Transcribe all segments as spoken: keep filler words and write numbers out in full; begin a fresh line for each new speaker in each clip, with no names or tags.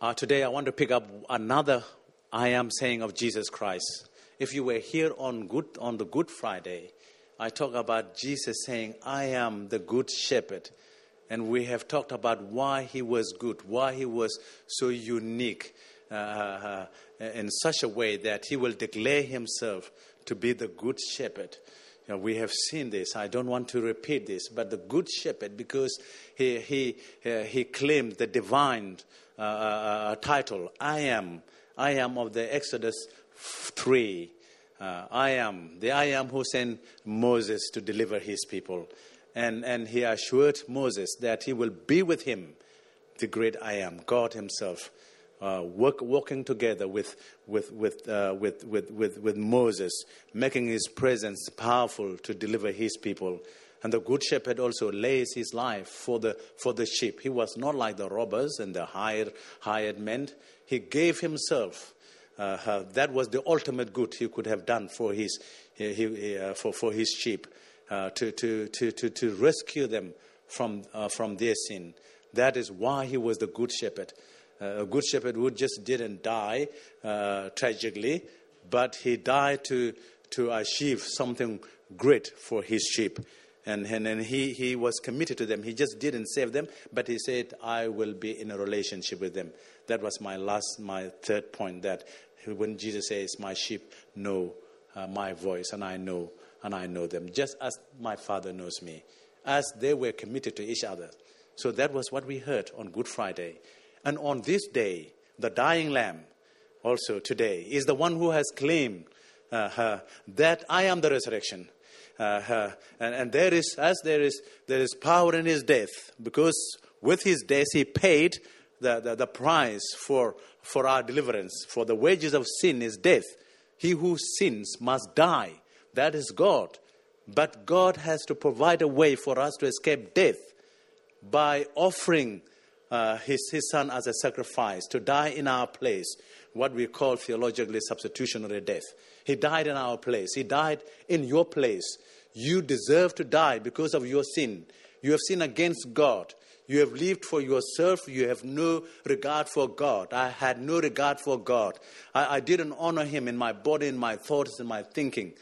Uh, today I want to pick up another I am saying of Jesus Christ. If you were here on good on the Good Friday, I talk about Jesus saying, I am the good shepherd. And we have talked about why he was good, why he was so unique uh, uh, in such a way that he will declare himself to be the good shepherd. You know, we have seen this. I don't want to repeat this, but the good shepherd, because he he uh, he claimed the divine uh, uh, title, I am, I am of the Exodus three. Uh, I am, the I am who sent Moses to deliver his people. And, and he assured Moses that he will be with him, the great I am, God himself, uh, work, walking together with, with, with, uh, with, with, with, with Moses, making his presence powerful to deliver his people. And the good shepherd also lays his life for the, for the sheep. He was not like the robbers and the hired, hired men. He gave himself. Uh, uh, that was the ultimate good he could have done for his, he, he, uh, for, for his sheep, uh, to, to, to, to, to rescue them from, uh, from their sin. That is why he was the good shepherd. Uh, a good shepherd who just didn't die uh, tragically, but he died to, to achieve something great for his sheep. And, and, and he, he was committed to them. He just didn't save them, but he said, I will be in a relationship with them. That was my last, my third point, that when Jesus says, my sheep know uh, my voice, and I know, and I know them, just as my Father knows me, as they were committed to each other. So that was what we heard on Good Friday. And on this day, the dying lamb, also today, is the one who has claimed uh, uh, that I am the resurrection. Uh, uh, and, and there is, as there is, there is power in his death, because with his death he paid the, the, the price for, for our deliverance. For the wages of sin is death. He who sins must die. That is God. But God has to provide a way for us to escape death by offering uh, his, his son as a sacrifice to die in our place, what we call theologically substitutionary death. He died in our place. He died in your place. You deserve to die because of your sin. You have sinned against God. You have lived for yourself. You have no regard for God. I had no regard for God. I, I didn't honor him in my body, in my thoughts, in my thinking.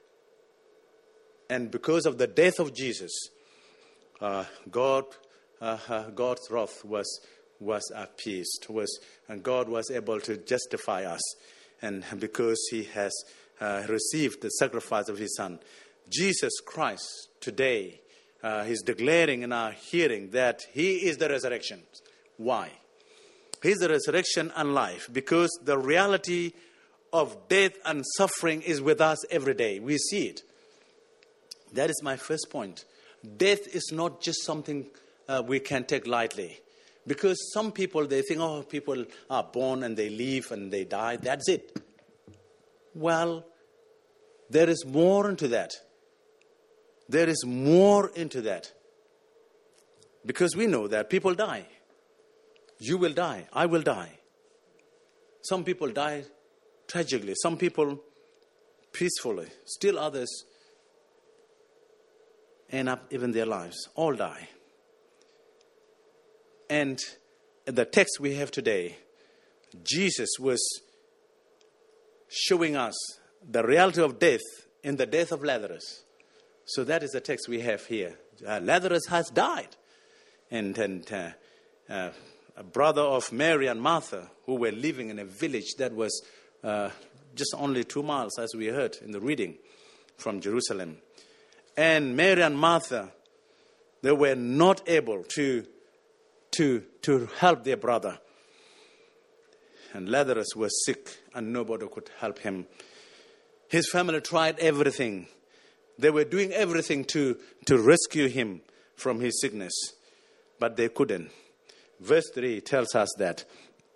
And because of the death of Jesus, uh, God, uh, uh, God's wrath was was appeased, was, and God was able to justify us. And because he has uh, received the sacrifice of his son, Jesus Christ today uh, is declaring in our hearing that he is the resurrection. Why? He is the resurrection and life, because the reality of death and suffering is with us every day. We see it. That is my first point. Death is not just something uh, we can take lightly. Because some people, they think, oh, people are born and they live and they die. That's it. Well, there is more into that. There is more into that. Because we know that people die. You will die. I will die. Some people die tragically. Some people peacefully. Still others end up even their lives. All die. And the text we have today, Jesus was showing us the reality of death in the death of Lazarus. So that is the text we have here. Uh, Lazarus has died. And, and uh, uh, a brother of Mary and Martha, who were living in a village that was uh, just only two miles, as we heard in the reading from Jerusalem. And Mary and Martha, they were not able to To, to help their brother. And Lazarus was sick and nobody could help him. His family tried everything. They were doing everything to, to rescue him from his sickness. But they couldn't. Verse three tells us that.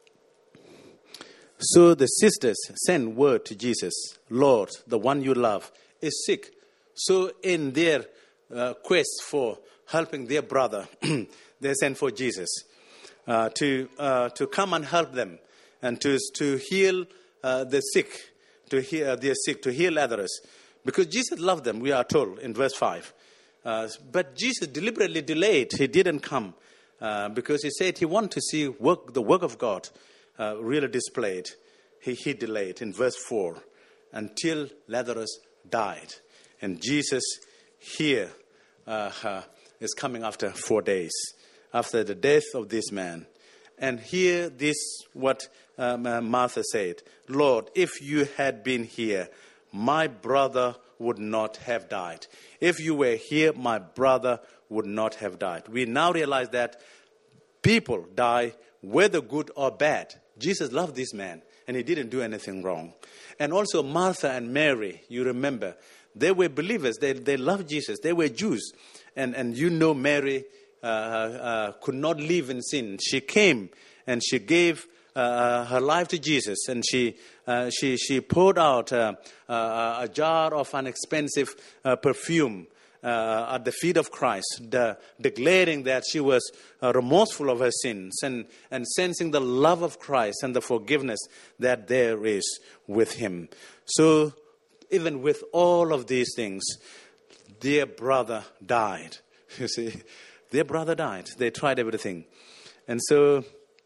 So the sisters sent word to Jesus, Lord, the one you love, is sick. So in their uh, quest for helping their brother, they sent for Jesus uh, to uh, to come and help them and to to heal uh, the sick, to heal their sick, to heal others, because Jesus loved them. We are told in verse five. Uh, but Jesus deliberately delayed. He didn't come uh, because he said he wanted to see work the work of God, uh, really displayed. He, he delayed in verse four until Lazarus died. And Jesus here uh, uh, is coming after four days, after the death of this man. And here this what um, uh, Martha said, Lord, if you had been here, my brother would not have died. If you were here, my brother would not have died. We now realize that people die, whether good or bad. Jesus loved this man, and he didn't do anything wrong. And also Martha and Mary, you remember, they were believers. They they loved Jesus. They were Jews. And, and you know Mary uh, uh, could not live in sin. She came and she gave uh, her life to Jesus. And she uh, she she poured out uh, uh, a jar of an expensive uh, perfume Uh, at the feet of Christ, the, declaring that she was uh, remorseful of her sins and, and sensing the love of Christ and the forgiveness that there is with him. So even with all of these things, their brother died. You see, their brother died. They tried everything. And so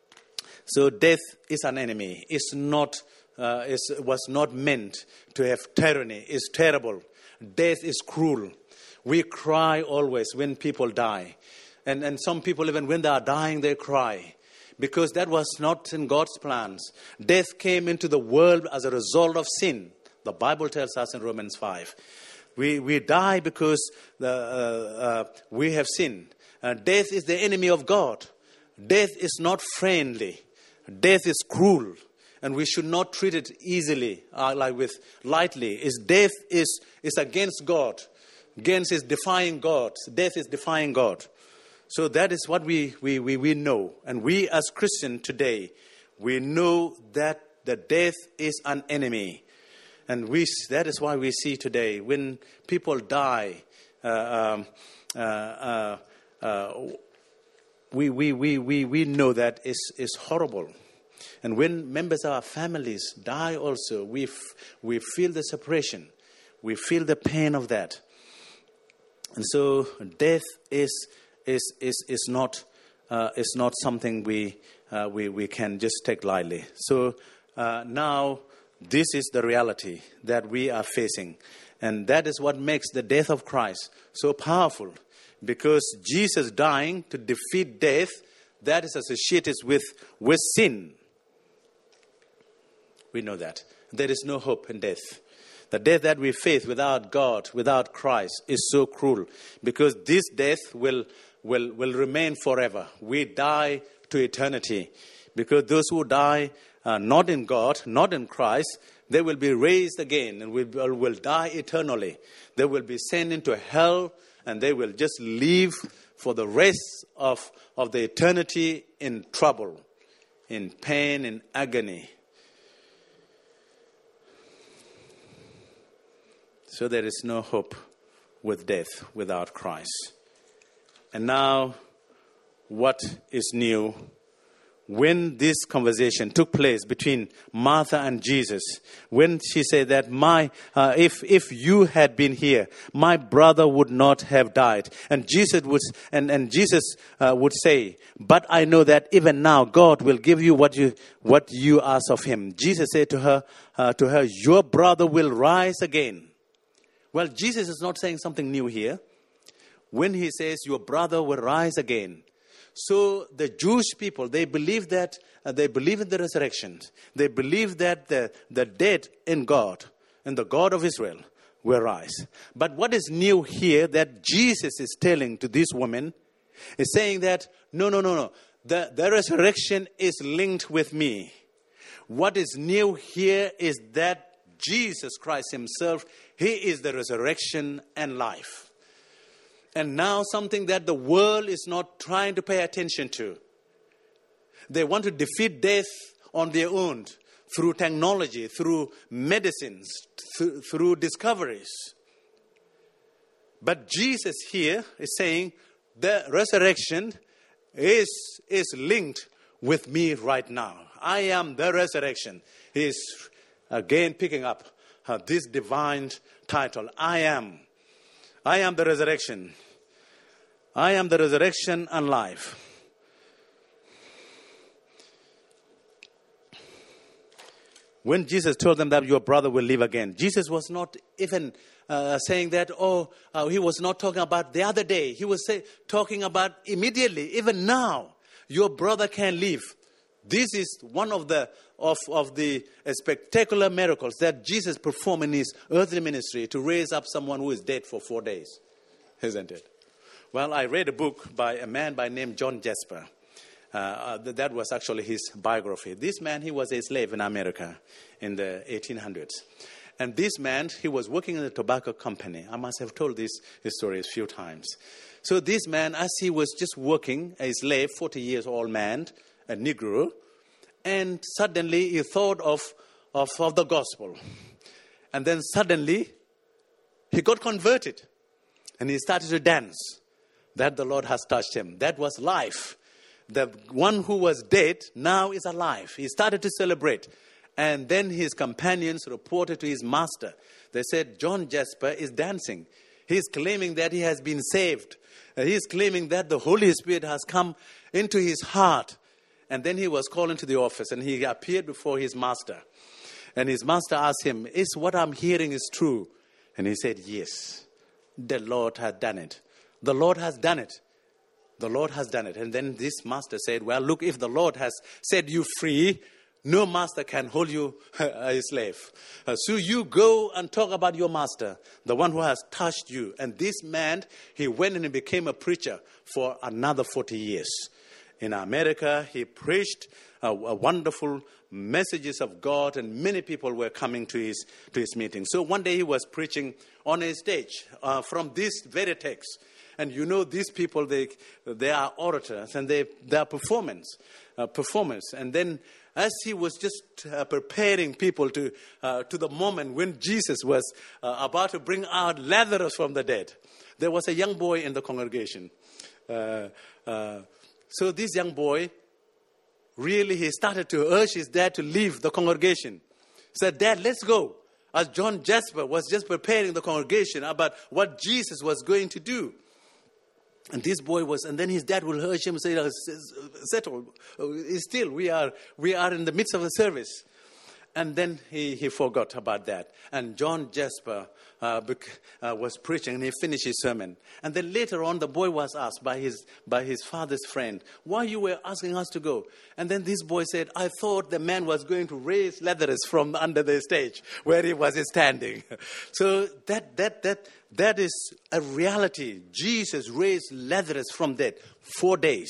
so death is an enemy. It's not, uh, it's, was not meant to have tyranny. It's terrible. Death is cruel. We cry always when people die. And, and some people, even when they are dying, they cry. Because that was not in God's plans. Death came into the world as a result of sin. The Bible tells us in Romans five. We, we die because the, uh, uh, we have sinned. Uh, death is the enemy of God. Death is not friendly. Death is cruel. And we should not treat it easily, uh, like with lightly. Is death is, is against God. Against is defying God. Death is defying God. So that is what we, we, we, we know. And we as Christians today, we know that the death is an enemy. And we that is why we see today when people die, uh, um, uh, uh, uh, we, we, we, we, we know that is is horrible. And when members of our families die also, we f- we feel the separation. We feel the pain of that. And so death is is is is not uh, is not something we uh, we we can just take lightly. So uh, now this is the reality that we are facing, and that is what makes the death of Christ so powerful. Because Jesus dying to defeat death, that is associated with with sin. We know that there is no hope in death. The death that we face without God, without Christ, is so cruel. Because this death will, will, will remain forever. We die to eternity. Because those who die uh, not in God, not in Christ, they will be raised again and will, will die eternally. They will be sent into hell and they will just live for the rest of, of the eternity in trouble, in pain, in agony. So there is no hope with death without Christ. And now, what is new? When this conversation took place between Martha and Jesus, when she said that my, uh, if if you had been here, my brother would not have died, and Jesus would and and Jesus uh, would say, but I know that even now God will give you what you what you ask of Him. Jesus said to her, uh, to her, your brother will rise again. Well, Jesus is not saying something new here. When he says, your brother will rise again. So the Jewish people, they believe that, uh, they believe in the resurrection. They believe that the, the dead in God, and the God of Israel, will rise. But what is new here that Jesus is telling to this woman, is saying that, no, no, no, no. The, the resurrection is linked with me. What is new here is that Jesus Christ himself, he is the resurrection and life. And now something that the world is not trying to pay attention to. They want to defeat death on their own through technology, through medicines, th- through discoveries. But Jesus here is saying the resurrection is, is linked with me right now. I am the resurrection. He is again picking up uh, this divine title. I am. I am the resurrection. I am the resurrection and life. When Jesus told them that your brother will live again, Jesus was not even uh, saying that, oh, uh, he was not talking about the other day. He was say, talking about immediately, even now, your brother can live. This is one of the of, of the uh, spectacular miracles that Jesus performed in his earthly ministry to raise up someone who is dead for four days. Isn't it? Well, I read a book by a man by name John Jasper. Uh, uh, that was actually his biography. This man, he was a slave in America in the eighteen hundreds. And this man, he was working in a tobacco company. I must have told this, this story a few times. So this man, as he was just working, a slave, forty years old man, a Negro, and suddenly he thought of, of, of the gospel. And then suddenly, he got converted. And he started to dance. That the Lord has touched him. That was life. The one who was dead now is alive. He started to celebrate. And then his companions reported to his master. They said, John Jasper is dancing. He's claiming that he has been saved. He's claiming that the Holy Spirit has come into his heart. And then he was called into the office and he appeared before his master. And his master asked him, is what I'm hearing is true? And he said, yes, the Lord has done it. The Lord has done it. The Lord has done it. And then this master said, well, look, if the Lord has set you free, no master can hold you a slave. Uh, so you go and talk about your master, the one who has touched you. And this man, he went and he became a preacher for another forty years. In America, he preached uh, wonderful messages of God, and many people were coming to his to his meeting. So one day he was preaching on a stage uh, from this very text. And you know, these people, they they are orators, and they they are performance, uh, performance. And then, as he was just uh, preparing people to uh, to the moment when Jesus was uh, about to bring out Lazarus from the dead, there was a young boy in the congregation. Uh, uh, so this young boy, really, he started to urge his dad to leave the congregation. He said, "Dad, let's go." As John Jasper was just preparing the congregation about what Jesus was going to do. And this boy was, and then his dad will urge him and say, settle, still, we are we are in the midst of a service. And then he, he forgot about that. And John Jasper uh, uh, was preaching, and he finished his sermon. And then later on, the boy was asked by his by his father's friend, why you were asking us to go? And then this boy said, I thought the man was going to raise Lazarus from under the stage where he was standing. So that that that that is a reality. Jesus raised Lazarus from dead. Four days.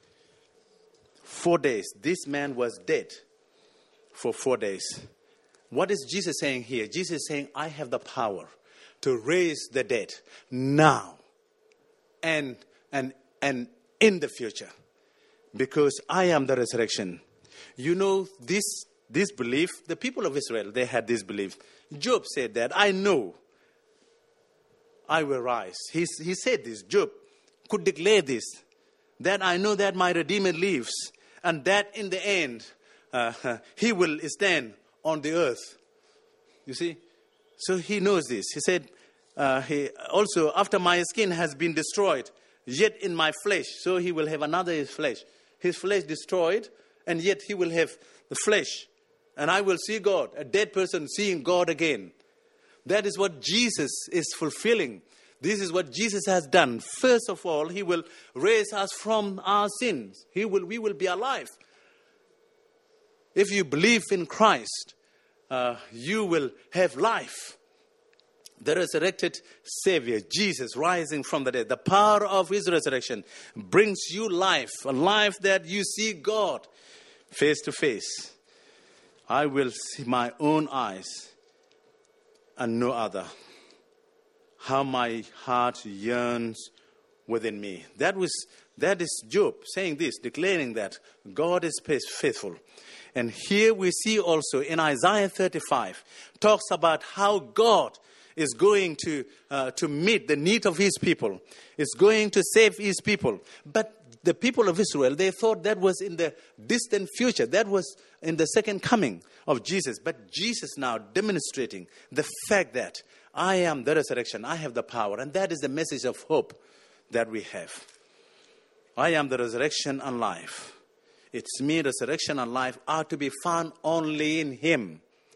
Four days. This man was dead for four days. What is Jesus saying here? Jesus is saying, I have the power to raise the dead now and and and in the future, because I am the resurrection. You know, this this belief, the people of Israel, they had this belief. Job said that, I know I will rise. He, he said this. Job could declare this, that I know that my Redeemer lives, and that in the end, Uh, he will stand on the earth. You see? So he knows this. He said, uh, he also, after my skin has been destroyed, yet in my flesh, so he will have another his flesh. His flesh destroyed, and yet he will have the flesh. And I will see God, a dead person seeing God again. That is what Jesus is fulfilling. This is what Jesus has done. First of all, he will raise us from our sins. He will, we will be alive. If you believe in Christ, uh, you will have life. The resurrected Savior, Jesus, rising from the dead, the power of his resurrection brings you life, a life that you see God face to face. I will see my own eyes and no other. How my heart yearns within me. That was that is Job saying this, declaring that God is faithful. And here we see also in Isaiah thirty-five, talks about how God is going to uh, to meet the need of his people. Is going to save his people. But the people of Israel, they thought that was in the distant future. That was in the second coming of Jesus. But Jesus now demonstrating the fact that I am the resurrection. I have the power. And that is the message of hope that we have. I am the resurrection and life. It's me, resurrection and life are to be found only in him.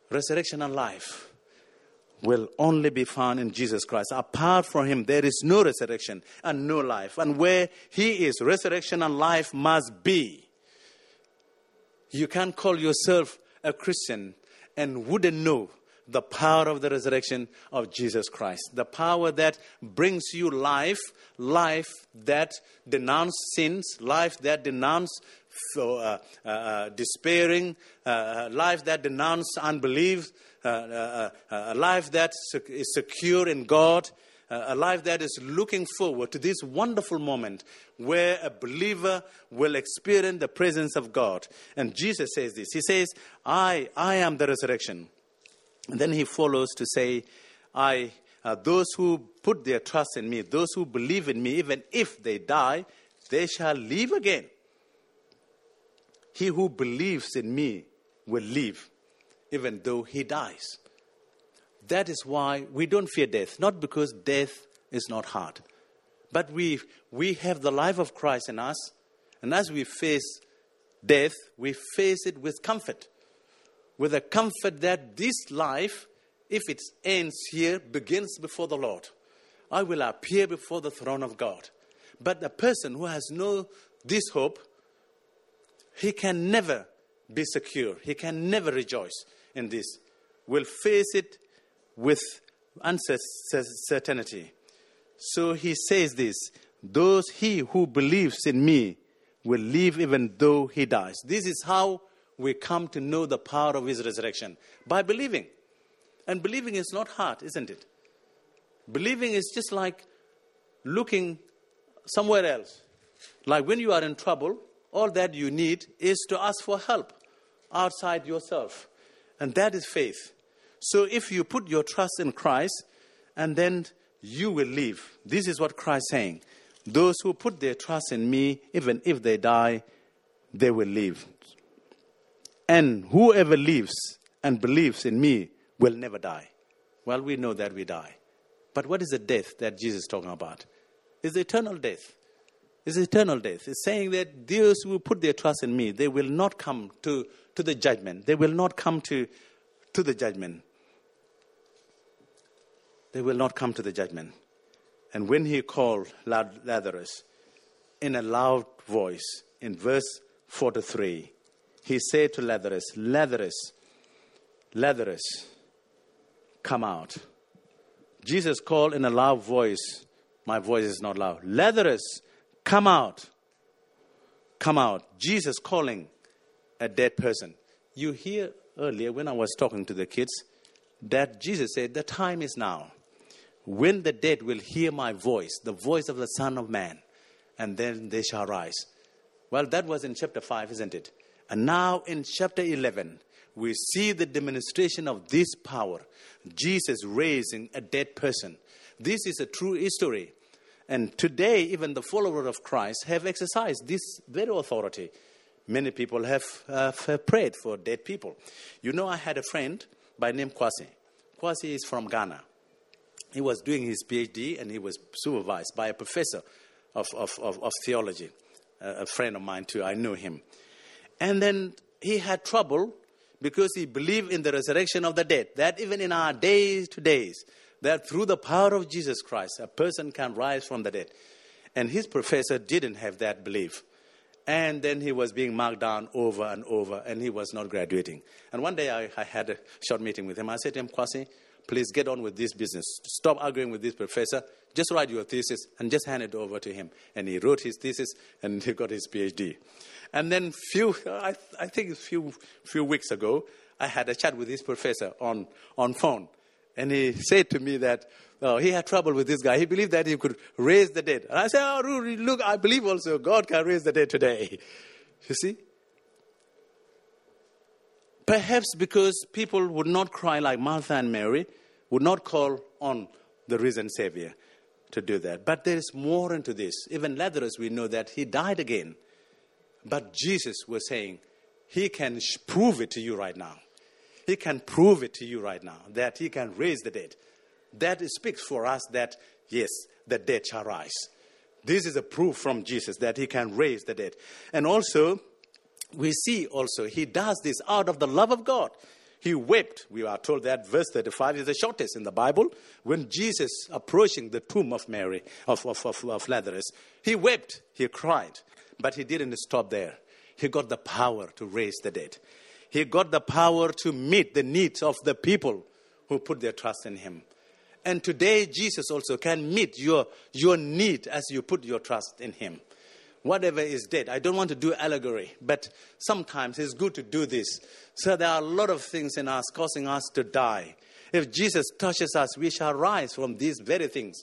resurrection and life will only be found in Jesus Christ. Apart from him, there is no resurrection and no life. And where he is, resurrection and life must be. You can't call yourself a Christian and wouldn't know the power of the resurrection of Jesus Christ. The power that brings you life, life that denounces sins, life that denounces uh, uh, uh, despairing, uh, life that denounces unbelief, uh, uh, uh, a life that is secure in God, uh, a life that is looking forward to this wonderful moment where a believer will experience the presence of God. And Jesus says this. He says, I, I am the resurrection. And then he follows to say, I, uh, those who put their trust in me, those who believe in me, even if they die, they shall live again. He who believes in me will live, even though he dies. That is why we don't fear death, not because death is not hard. But we, we have the life of Christ in us, and as we face death, we face it with comfort. With a comfort that this life, if it ends here, begins before the Lord. I will appear before the throne of God. But the person who has no this hope, he can never be secure. He can never rejoice in this. Will face it with uncertainty. So he says this, those he who believes in me will live even though he dies. This is how we come to know the power of his resurrection, by believing. And believing is not hard, isn't it? Believing is just like looking somewhere else. Like when you are in trouble, all that you need is to ask for help outside yourself. And that is faith. So if you put your trust in Christ, and then you will live. This is what Christ is saying. Those who put their trust in me, even if they die, they will live. And whoever lives and believes in me will never die. Well, we know that we die. But what is the death that Jesus is talking about? It's eternal death. It's eternal death. It's saying that those who put their trust in me, they will not come to, to the judgment. They will not come to, to the judgment. They will not come to the judgment. And when he called Lazarus in a loud voice, in verse forty-three, he said to Lazarus, Lazarus, Lazarus, come out. Jesus called in a loud voice. My voice is not loud. Lazarus, come out. Come out. Jesus calling a dead person. You hear earlier when I was talking to the kids that Jesus said, the time is now when the dead will hear my voice, the voice of the Son of Man, and then they shall rise. Well, that was in chapter five, isn't it? And now in chapter eleven, we see the demonstration of this power. Jesus raising a dead person. This is a true history. And today, even the followers of Christ have exercised this very authority. Many people have, uh, have prayed for dead people. You know, I had a friend by name Kwasi. Kwasi is from Ghana. He was doing his PhD and he was supervised by a professor of, of, of, of theology. Uh, a friend of mine too, I knew him. And then he had trouble because he believed in the resurrection of the dead. That even in our days to days, that through the power of Jesus Christ, a person can rise from the dead. And his professor didn't have that belief. And then he was being marked down over and over, and he was not graduating. And one day I, I had a short meeting with him. I said to him, Kwasi, please get on with this business. Stop arguing with this professor. Just write your thesis and just hand it over to him. And he wrote his thesis and he got his PhD. And then few, I, I think a few, few weeks ago, I had a chat with this professor on, on phone. And he said to me that uh, he had trouble with this guy. He believed that he could raise the dead. And I said, oh, Rudy, look, I believe also God can raise the dead today. You see? Perhaps because people would not cry like Martha and Mary, would not call on the risen Savior to do that. But there is more into this. Even Lazarus, we know that he died again. But Jesus was saying, he can prove it to you right now. He can prove it to you right now, that he can raise the dead. That speaks for us that, yes, the dead shall rise. This is a proof from Jesus that he can raise the dead. And also, we see also, he does this out of the love of God. He wept. We are told that verse thirty-five is the shortest in the Bible. When Jesus approaching the tomb of Mary, of, of, of, of Lazarus, he wept, he cried. But he didn't stop there. He got the power to raise the dead. He got the power to meet the needs of the people who put their trust in him. And today, Jesus also can meet your, your need as you put your trust in him. Whatever is dead. I don't want to do allegory, but sometimes it's good to do this. So there are a lot of things in us causing us to die. If Jesus touches us, we shall rise from these very things.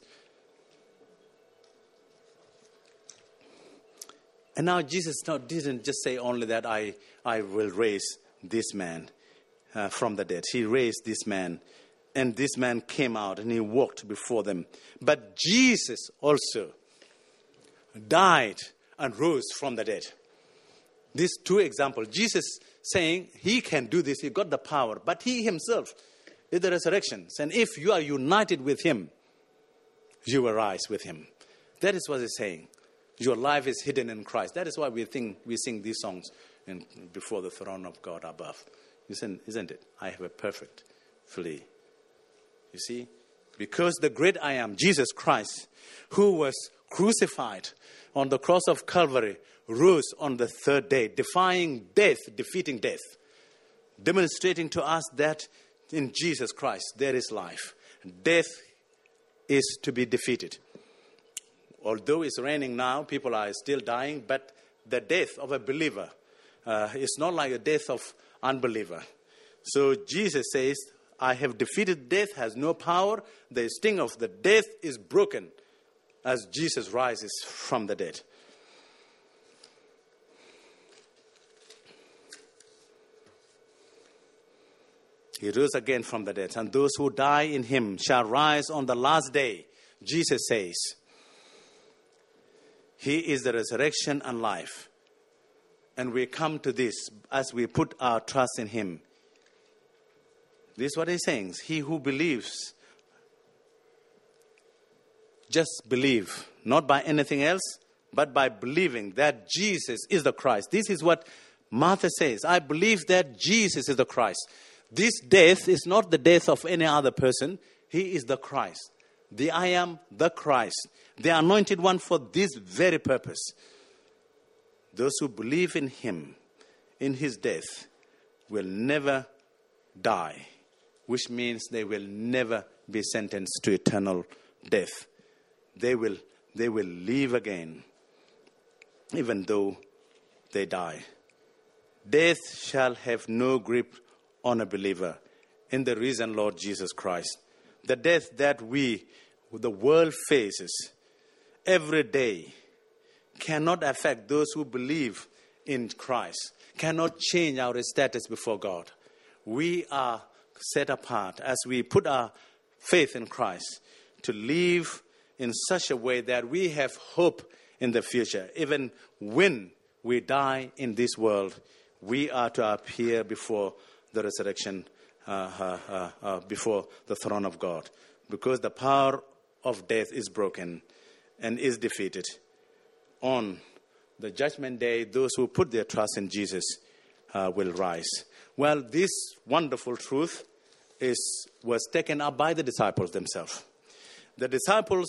And now Jesus didn't just say only that I, I will raise this man uh, from the dead. He raised this man, and this man came out and he walked before them. But Jesus also died and rose from the dead. These two examples. Jesus saying he can do this. He got the power. But he himself is the resurrection. And if you are united with him, you will rise with him. That is what he's saying. Your life is hidden in Christ. That is why we think we sing these songs in, before the throne of God above. Isn't, isn't it? I have a perfect flea. You see? Because the great I am, Jesus Christ, who was crucified on the cross of Calvary, rose on the third day, defying death, defeating death, demonstrating to us that in Jesus Christ there is life. Death is to be defeated. Although it's raining now, people are still dying, but the death of a believer uh, is not like the death of unbeliever. So Jesus says, I have defeated death, has no power. The sting of the death is broken as Jesus rises from the dead. He rose again from the dead, and those who die in him shall rise on the last day. Jesus says, he is the resurrection and life. And we come to this as we put our trust in him. This is what he's saying. He who believes, just believe, not by anything else, but by believing that Jesus is the Christ. This is what Martha says. I believe that Jesus is the Christ. This death is not the death of any other person. He is the Christ. The I am the Christ. The anointed one for this very purpose. Those who believe in him, in his death, will never die. Which means they will never be sentenced to eternal death. They will, they will live again, even though they die. Death shall have no grip on a believer in the risen Lord Jesus Christ. The death that we, the world faces every day, cannot affect those who believe in Christ, cannot change our status before God. We are set apart as we put our faith in Christ to live in such a way that we have hope in the future. Even when we die in this world, we are to appear before the resurrection, uh, uh, uh, uh, before the throne of God. Because the power of death is broken and is defeated. On the judgment day, those who put their trust in Jesus uh, will rise. Well, this wonderful truth is was taken up by the disciples themselves. The disciples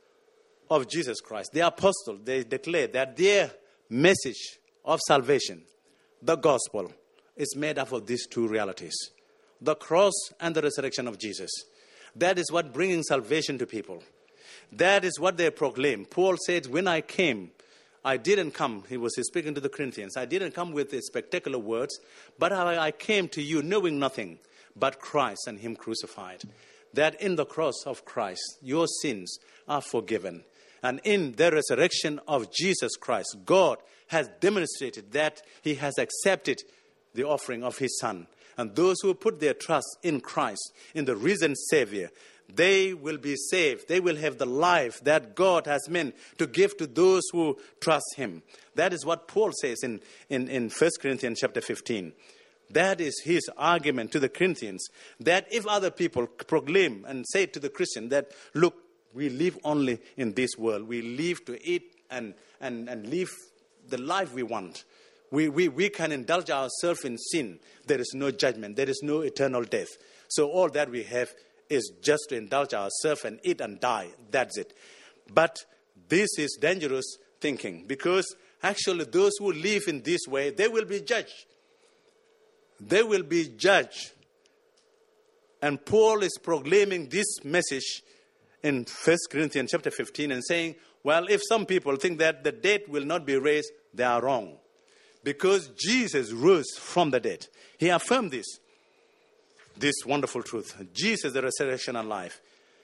of Jesus Christ, the apostles, they declared that their message of salvation, the gospel, is made up of these two realities. The cross and the resurrection of Jesus. That is what bringing salvation to people. That is what they proclaim. Paul said, when I came, I didn't come, he was speaking to the Corinthians, I didn't come with spectacular words, but I came to you knowing nothing but Christ and him crucified. That in the cross of Christ, your sins are forgiven. And in the resurrection of Jesus Christ, God has demonstrated that he has accepted the offering of his Son. And those who put their trust in Christ, in the risen Savior, they will be saved. They will have the life that God has meant to give to those who trust him. That is what Paul says in, in, in First Corinthians chapter fifteen. That is his argument to the Corinthians, that if other people proclaim and say to the Christian that, look, we live only in this world. We live to eat and, and, and live the life we want. we, we, we can indulge ourselves in sin. There is no judgment. There is no eternal death. So all that we have is just to indulge ourselves and eat and die. That's it. But this is dangerous thinking, because actually those who live in this way, they will be judged. They will be judged. And Paul is proclaiming this message in First Corinthians chapter fifteen and saying, well, if some people think that the dead will not be raised, they are wrong. Because Jesus rose from the dead. He affirmed this. This wonderful truth. Jesus, the resurrection and life.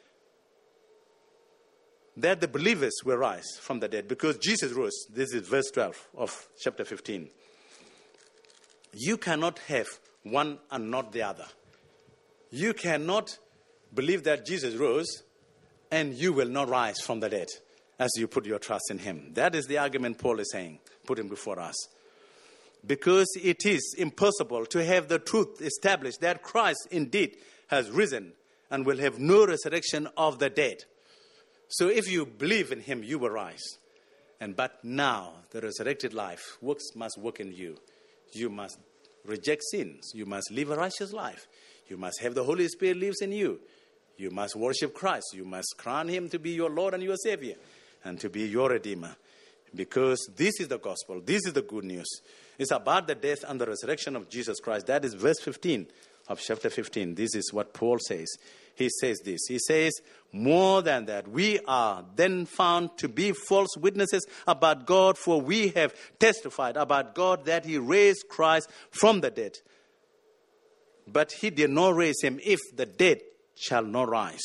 That the believers will rise from the dead. Because Jesus rose. This is verse twelve of chapter fifteen. You cannot have one and not the other. You cannot believe that Jesus rose and you will not rise from the dead as you put your trust in him. That is the argument Paul is saying, putting before us. Because it is impossible to have the truth established that Christ indeed has risen and will have no resurrection of the dead. So if you believe in him, you will rise. And but now the resurrected life works must work in you. You must reject sins. You must live a righteous life. You must have the Holy Spirit lives in you. You must worship Christ. You must crown him to be your Lord and your Savior and to be your Redeemer. Because this is the gospel. This is the good news. It's about the death and the resurrection of Jesus Christ. That is verse fifteen of chapter fifteen. This is what Paul says. He says this. He says, more than that, we are then found to be false witnesses about God, for we have testified about God that he raised Christ from the dead. But he did not raise him if the dead shall not rise.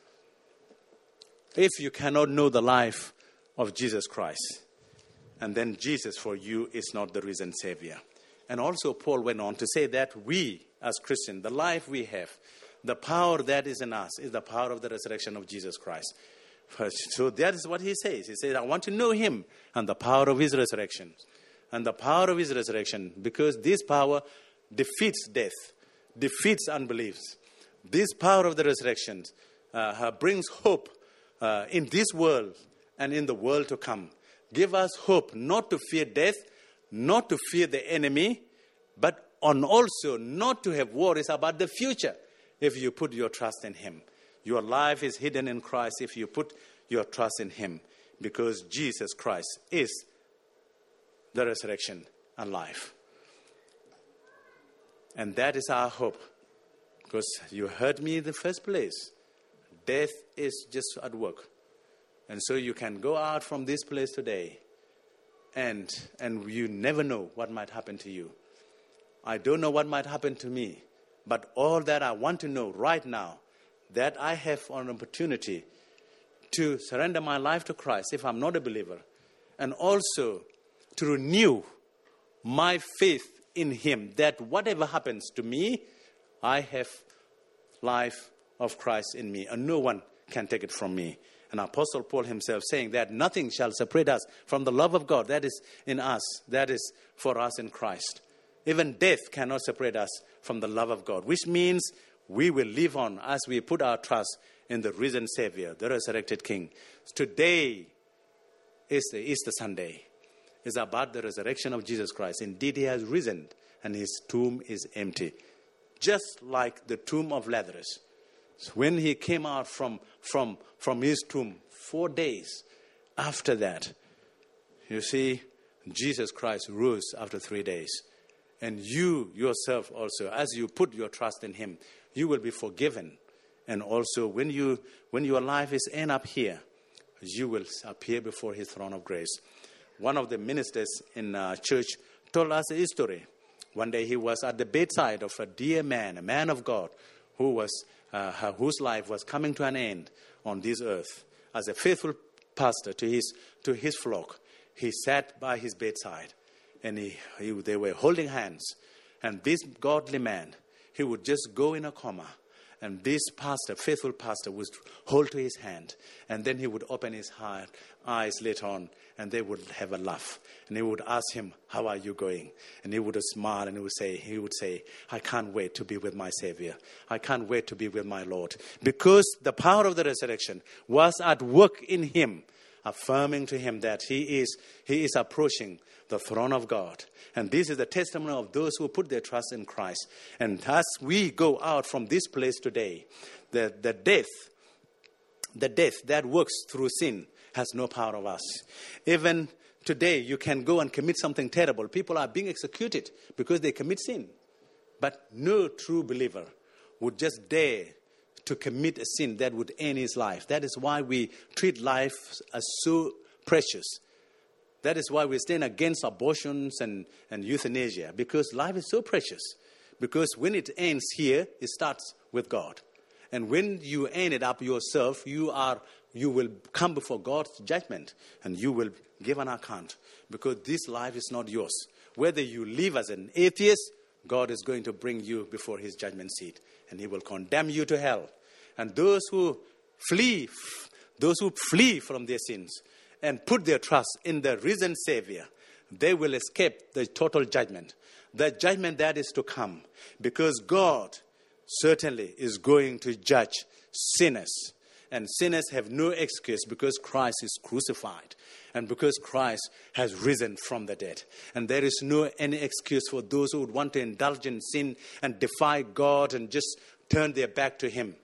If you cannot know the life of Jesus Christ, and then Jesus for you is not the risen Savior. And also Paul went on to say that we as Christians, the life we have, the power that is in us is the power of the resurrection of Jesus Christ. So that is what he says. He says, I want to know him and the power of his resurrection. And the power of his resurrection, because this power defeats death, defeats unbelief. This power of the resurrection uh, brings hope uh, in this world and in the world to come. Give us hope not to fear death, not to fear the enemy, but on also not to have worries about the future if you put your trust in him. Your life is hidden in Christ if you put your trust in him, because Jesus Christ is the resurrection and life. And that is our hope. Because you heard me in the first place. Death is just at work. And so you can go out from this place today and and you never know what might happen to you. I don't know what might happen to me. But all that I want to know right now, that I have an opportunity to surrender my life to Christ if I'm not a believer. And also to renew my faith in him, that whatever happens to me, I have life of Christ in me, and no one can take it from me. And Apostle Paul himself saying that nothing shall separate us from the love of God that is in us, that is for us in Christ. Even death cannot separate us from the love of God, which means we will live on as we put our trust in the risen Savior, the resurrected King. Today is the Easter Sunday. It's about the resurrection of Jesus Christ. Indeed, he has risen and his tomb is empty. Just like the tomb of Lazarus. So when he came out from, from, from his tomb, four days after that, you see, Jesus Christ rose after three days. And you yourself also, as you put your trust in him, you will be forgiven. And also, when you when your life is end up here, you will appear before his throne of grace. One of the ministers in uh, church told us a story. One day he was at the bedside of a dear man, a man of God, who was uh, whose life was coming to an end on this earth. As a faithful pastor to his to his flock, he sat by his bedside, and he, he they were holding hands. And this godly man, he would just go in a coma, and this pastor, faithful pastor, would hold to his hand, and then he would open his heart, eyes later on, and they would have a laugh, and he would ask him, "How are you going?" And he would smile, and he would say, "He would say, I can't wait to be with my Savior. I can't wait to be with my Lord," because the power of the resurrection was at work in him, affirming to him that he is he is approaching the throne of God. And this is the testimony of those who put their trust in Christ. And as we go out from this place today, the, the death, the death that works through sin has no power of us. Even today, you can go and commit something terrible. People are being executed because they commit sin. But no true believer would just dare to commit a sin that would end his life. That is why we treat life as so precious. That is why we stand against abortions and, and euthanasia, because life is so precious. Because when it ends here, it starts with God. And when you end it up yourself, you are you will come before God's judgment, and you will give an account, because this life is not yours. Whether you live as an atheist, God is going to bring you before his judgment seat, and he will condemn you to hell. And those who flee, those who flee from their sins and put their trust in the risen Savior, they will escape the total judgment, the judgment that is to come, because God certainly is going to judge sinners. And sinners have no excuse, because Christ is crucified and because Christ has risen from the dead. And there is no any excuse for those who would want to indulge in sin and defy God and just turn their back to him.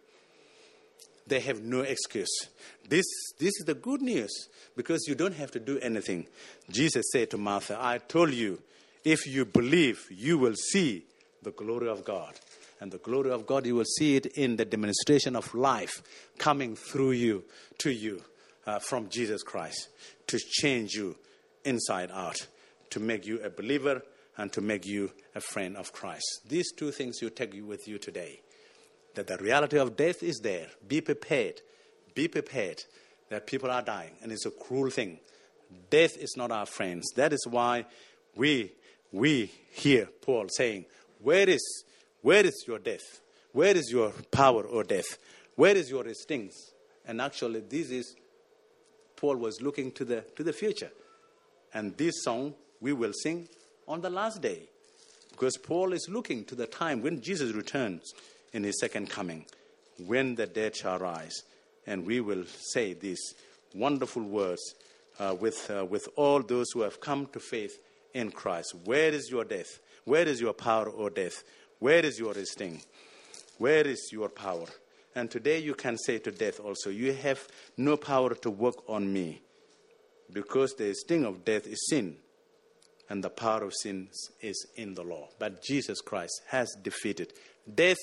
They have no excuse. This, this is the good news, because you don't have to do anything. Jesus said to Martha, I told you, if you believe, you will see the glory of God. And the glory of God, you will see it in the demonstration of life coming through you, to you, uh, from Jesus Christ, to change you inside out, to make you a believer and to make you a friend of Christ. These two things you take with you today. That the reality of death is there. Be prepared. Be prepared that people are dying. And it's a cruel thing. Death is not our friends. That is why we, we hear Paul saying, where is Where is your death? Where is your power, O death? Where is your stings? And actually, this is, Paul was looking to the to the future. And this song we will sing on the last day. Because Paul is looking to the time when Jesus returns in his second coming, when the dead shall rise. And we will say these wonderful words uh, with, uh, with all those who have come to faith in Christ. Where is your death? Where is your power, O death? Where is your sting? Where is your power? And today you can say to death also, you have no power to work on me, because the sting of death is sin, and the power of sin is in the law. But Jesus Christ has defeated death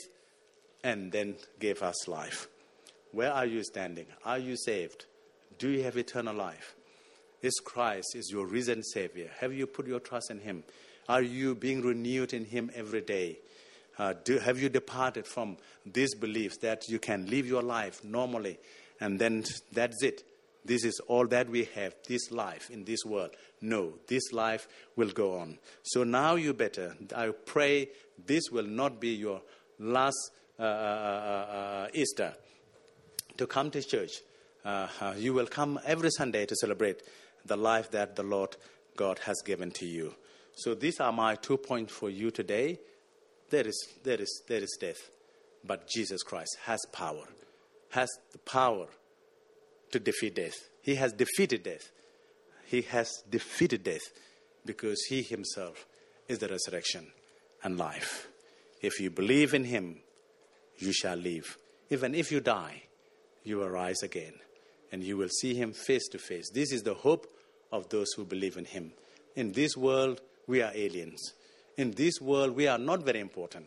and then gave us life. Where are you standing? Are you saved? Do you have eternal life? Is Christ is your risen Savior? Have you put your trust in him? Are you being renewed in him every day? Uh, do, have you departed from these beliefs that you can live your life normally and then that's it? This is all that we have, this life in this world. No, this life will go on. So now you better, I pray this will not be your last uh, uh, uh, Easter to come to church. Uh, uh, you will come every Sunday to celebrate the life that the Lord God has given to you. So these are my two points for you today. There is, there is, there is death, but Jesus Christ has power, has the power to defeat death. He has defeated death. He has defeated death because he himself is the resurrection and life. If you believe in him, you shall live. Even if you die, you will rise again, and you will see him face to face. This is the hope of those who believe in him. In this world, we are aliens. In this world, we are not very important.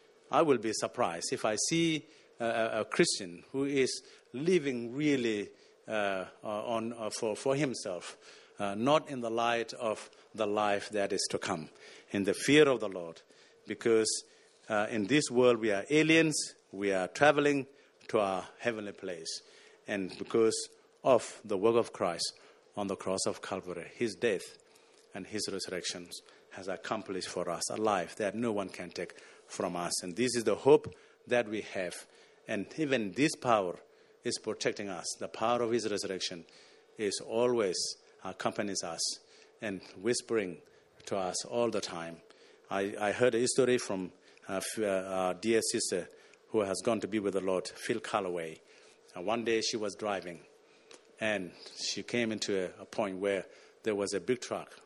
I will be surprised if I see a, a Christian who is living really uh, on uh, for, for himself, uh, not in the light of the life that is to come, in the fear of the Lord. Because uh, in this world, we are aliens. We are traveling to our heavenly place. And because of the work of Christ on the cross of Calvary, his death and his resurrection has accomplished for us a life that no one can take from us. And this is the hope that we have. And even this power is protecting us. The power of his resurrection is always accompanies us and whispering to us all the time. I, I heard a story from a uh, uh, dear sister who has gone to be with the Lord, Phil Calloway. Uh, one day she was driving, and she came into a, a point where there was a big truck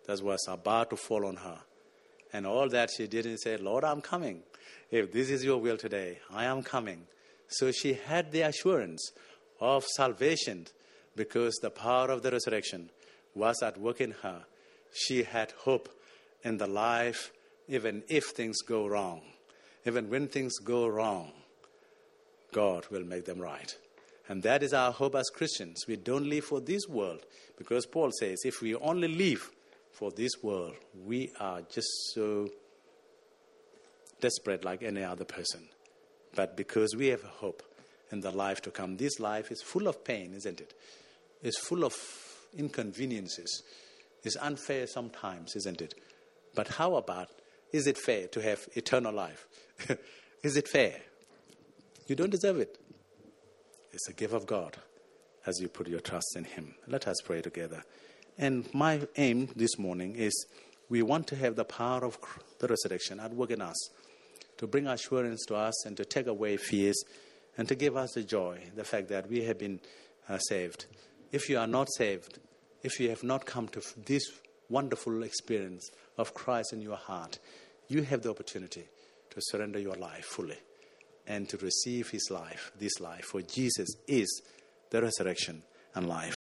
that was about to fall on her. And all that she did and said, Lord, I'm coming. If this is your will today, I am coming. So she had the assurance of salvation because the power of the resurrection was at work in her. She had hope in the life, even if things go wrong. Even when things go wrong, God will make them right. And that is our hope as Christians. We don't live for this world, because Paul says if we only live for this world, we are just so desperate like any other person. But because we have a hope in the life to come, this life is full of pain, isn't it? It's full of inconveniences. It's unfair sometimes, isn't it? But how about, is it fair to have eternal life? Is it fair? You don't deserve it. It's a gift of God as you put your trust in him. Let us pray together. And my aim this morning is we want to have the power of the resurrection at work in us, to bring assurance to us and to take away fears and to give us the joy, the fact that we have been uh, saved. If you are not saved, if you have not come to this wonderful experience of Christ in your heart, you have the opportunity to surrender your life fully and to receive his life, this life. For Jesus is the resurrection and life.